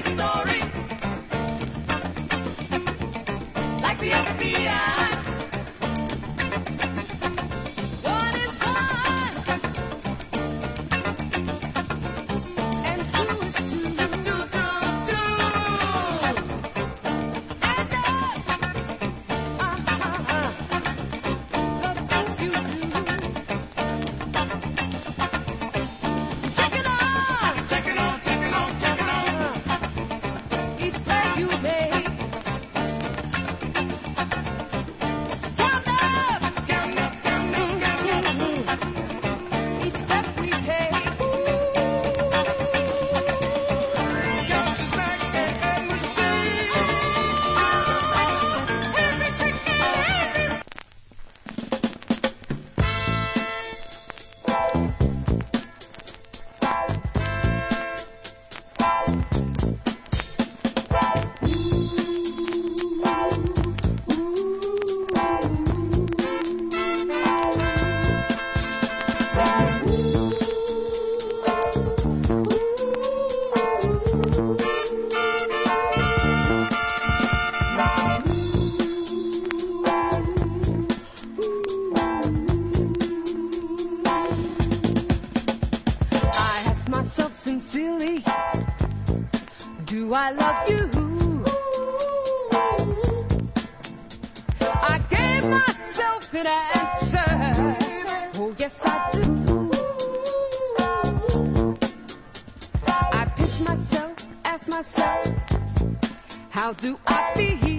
Sincerely, do I love you? I gave myself an answer. Oh, yes, I do. I pinch myself, ask myself, how do I feel?